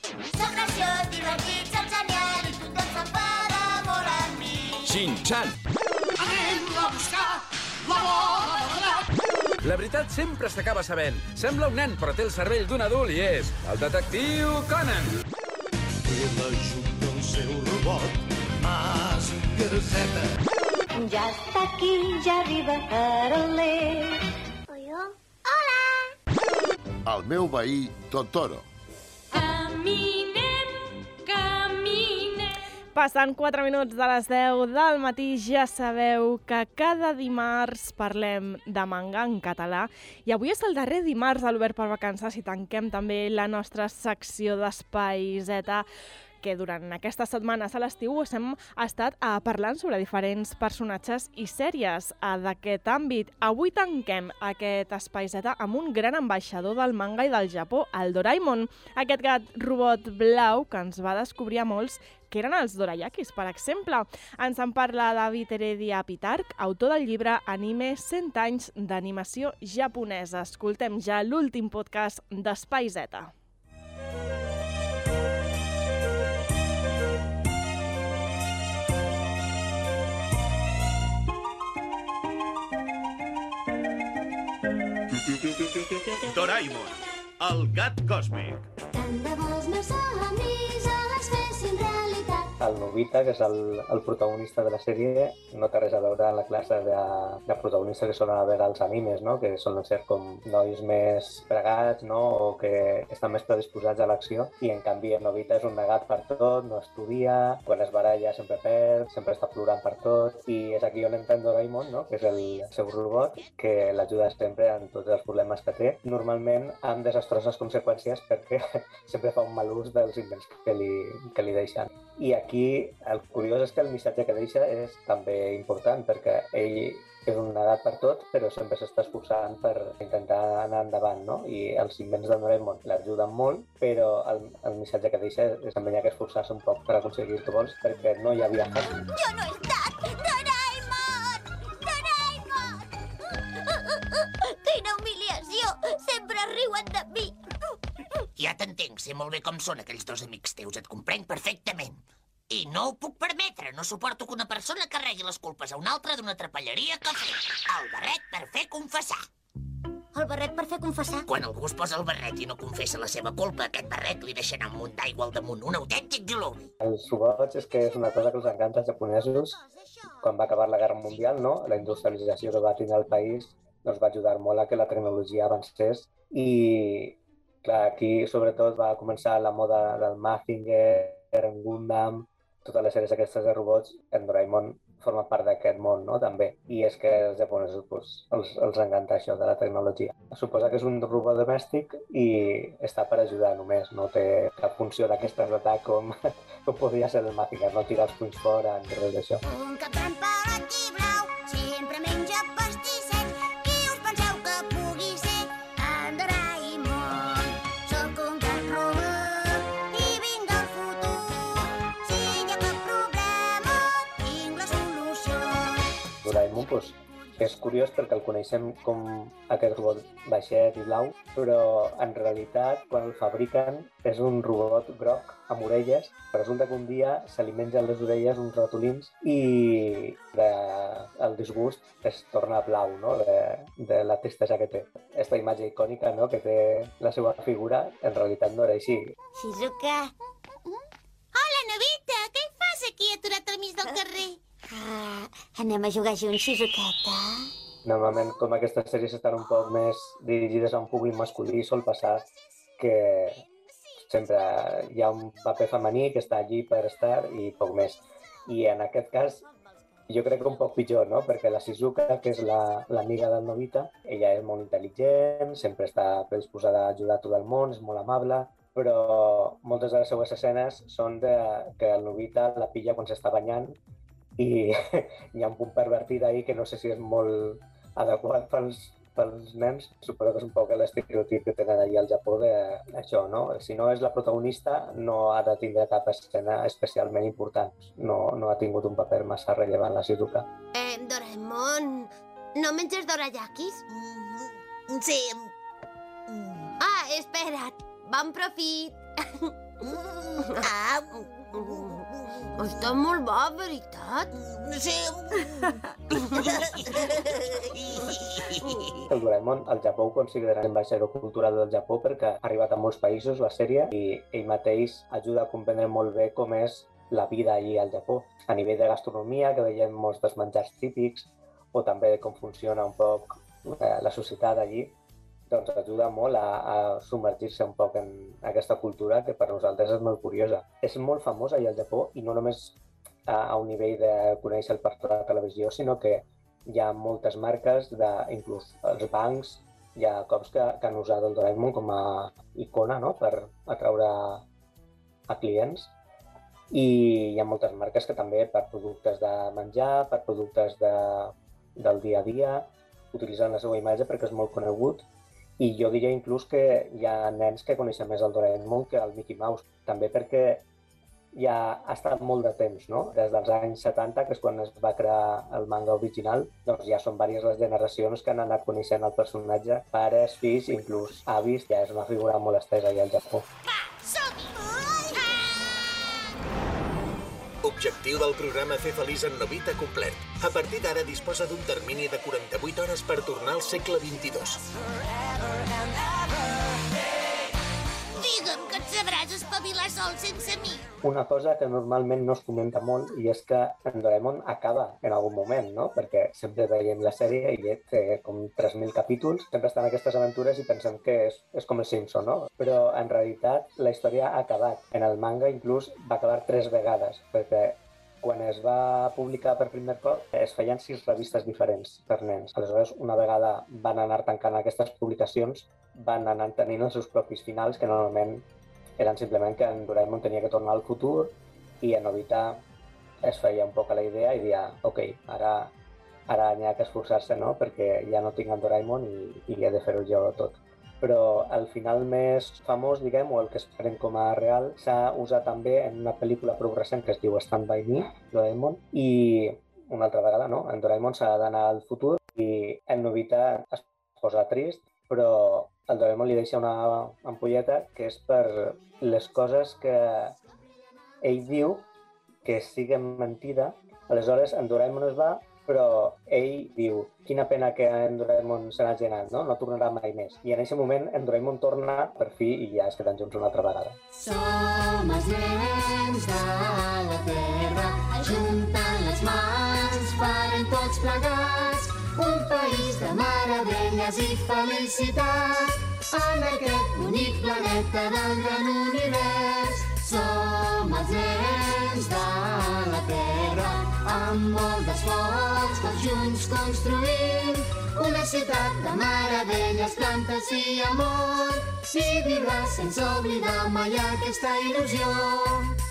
Soc graciós, divertit, soc genial i tothom s'enfada molt amb mi. Shin-chan. Anem a buscar la bola de drac. La veritat sempre s'acaba sabent. Sembla un nen, però té el cervell d'un adult i és el detectiu Conan. I l'ajuda el seu robot, Mazinger-Z. Ja està aquí, ja arriba Carolé. Hola! El meu veí Totoro. Passant 4 minuts de les 10 del matí, ja sabeu que cada dimarts parlem de manga en català i avui és el darrer dimarts de l'Obert per Vacances i tanquem també la nostra secció d'Espai Z, que durant aquestes setmanes a l'estiu us hem estat parlant sobre diferents personatges i sèries d'aquest àmbit. Avui tanquem aquest Espai Z amb un gran ambaixador del manga i del Japó, el Doraemon, aquest gat robot blau que ens va descobrir a molts que eren els dorayakis, per exemple. Ens en parla David Heredia Pitarch, autor del llibre Anime 100 anys d'animació japonesa. Escoltem ja l'últim podcast d'Espai Z. Doraemon, el gat còsmic. Tant de bo els meus somnis els fessin realitat. El Nobita, que és el protagonista de la sèrie, no té res a veure amb la classe de protagonistes que solen haver als animes, no? Que solen ser com nois més pregats, no? O que estan més predisposats a l'acció. I en canvi el Nobita és un negat per tot, no estudia, quan es baralla sempre perd, sempre està plorant per tot. I és aquí on entra en Doraemon, no? Que és el seu robot, que l'ajuda sempre en tots els problemes que té. Normalment amb desastroses conseqüències perquè sempre fa un mal ús dels invents que li deixen. I aquí el curiós és que el missatge que deixa és també important perquè ell és un negat per tot, però sempre s'està esforçant per intentar anar endavant, no? I els invents de Doraemon l'ajuden molt, però el missatge que deixa és també hi ha que esforçar-se un poc per aconseguir el que vols, perquè no hi havia fàcil. Jo no he estat! Doraemon! Doraemon! Quina humiliació! Sempre riuen de mi! Ja t'entenc, sé molt bé com són aquells dos amics teus, et comprenc perfectament. I no ho puc permetre, no suporto que una persona carregui les culpes a una altra d'una trapelleria que ha fet. El barret per fer confessar. El barret per fer confessar? Quan algú es posa el barret i no confessa la seva culpa, aquest barret li deixa anar un munt d'aigua al damunt, un autèntic diluvi. Els robots és que és una cosa que els encanta als japonesos. Quan va acabar la Guerra Mundial, no? La industrialització que va tenir el país doncs va ajudar molt a que la tecnologia avancés i clar, aquí sobretot va començar la moda del Mazinger, en Gundam, totes les sèries aquestes de robots, en Doraemon forma part d'aquest món, no?, també. I és que els japonesos pues, els encanta això de la tecnologia. Suposa que és un robot domèstic i està per ajudar només, no té cap funció d'aquestes d'atac com podria ser el Mazinger, no tira els punys fora ni res d'això. Un cap aquí blau, sempre menja pastisset. Qui us penseu que pugui ser en Doraemon? Soc un gat robot i vinc del futur. Si hi ha cap problema, tinc la solució. Doraemon pues, és curiós perquè el coneixem com aquest robot baixet i blau, però en realitat quan el fabriquen és un robot groc amb orelles. Resulta que un dia se li mengen les orelles uns ratolins i el disgust es torna blau, no?, de la tristesa que té. Aquesta imatge icònica, no?, que té la seva figura, en realitat no era així. Shizuka. Hola, Nobita! Què hi fas aquí aturat al mig del carrer? Anem a jugar junts, Shizuqueta. Normalment, com aquestes sèries estan un poc més dirigides a un públic masculí, sol passar que sempre hi ha un paper femení que està allí per estar i poc més. I en aquest cas, jo crec que un poc pitjor, no?, perquè la Shizuka, que és l'amiga del Nobita, ella és molt intel·ligent, sempre està predisposada a ajudar a tot el món, és molt amable, però moltes de les seues escenes són que el Nobita la pilla quan s'està banyant i hi ha un punt pervertit ahí que no sé si és molt adequat pels nens. Suposo que és un poc l'estereotip que tenen allà al Japó d'això, no? Si no és la protagonista, no ha de tindre cap escena especialment important. No ha tingut un paper massa rellevant la Shizuka. Doraemon, no menges dorayakis? Sí. Ah, espera't. Bon profit. Està molt bo, veritat? Sí. El Doraemon, al Japó ho consideren ambaixador cultural del Japó perquè ha arribat a molts països la sèrie i ell mateix ajuda a comprendre molt bé com és la vida allí al Japó. A nivell de gastronomia, que veiem molts dels menjars típics, o també com funciona un poc la societat allí, doncs ajuda molt a submergir-se un poc en aquesta cultura que per nosaltres és molt curiosa. És molt famosa allà al Japó i no només a un nivell de conèixer per la televisió, sinó que hi ha moltes marques, inclús els bancs, hi ha cops que han usat el Doraemon com a icona, no?, per atraure a clients. I hi ha moltes marques que també per productes de menjar, per productes del dia a dia, utilitzen la seva imatge perquè és molt conegut. I jo diria inclús que hi ha nens que coneixen més el Doraemon que el Mickey Mouse, també perquè ja ha estat molt de temps, no? Des dels anys 70, que és quan es va crear el manga original, doncs ja són diverses les generacions que han anat coneixent el personatge, pares, fills, inclús avis, ja és una figura molt estesa allà al Japó. Va, som-hi! Objectiu del programa Fer feliç en Nobita complet. A partir d'ara disposa d'un termini de 48 hores per tornar al segle XXII. Digue'm que et sabràs espavilar sol sense mi. Una cosa que normalment no es comenta molt i és que en Doraemon acaba en algun moment, no? Perquè sempre veiem la sèrie i té com 3.000 capítols, sempre estan aquestes aventures i pensem que és com el Simpson, no? Però en realitat la història ha acabat. En el manga inclús va acabar 3 vegades, perquè quan es va publicar per primer cop es feien 6 revistes diferents per nens. Aleshores, una vegada van anar tancant aquestes publicacions, van anar tenint els seus propis finals, que normalment eren simplement que en Doraemon tenia que tornar al futur i en Nobita es feia un poc a la idea i deia, ok, ara n'hi ha que esforçar-se, no?, perquè ja no tinc en Doraemon i he de fer-ho jo tot. Però el final més famós, diguem, o el que esperem com a real, s'ha usat també en una pel·lícula prou recent que es diu Stand By Me, Doraemon, i una altra vegada, no?, en Doraemon s'ha d'anar al futur i en Nobita es posa trist, però el Doraemon li deixa una ampolleta que és per les coses que ell diu que siguen mentida. Aleshores, en Doraemon es va, però ell diu, quina pena que en Doraemon se n'hagi anat, no? No tornarà mai més. I en aquest moment en Doraemon torna per fi i ja es queden junts una altra vegada. Som els nens de la terra, ajuntant les mans, farem tots plegats un país de meravelles i felicitat en aquest bonic planeta del gran univers. Som els nens de la terra, amb molt d'esforç, tots junts construïm una ciutat de meravelles, plantes i amor, i vibrar sense oblidar mai aquesta il·lusió.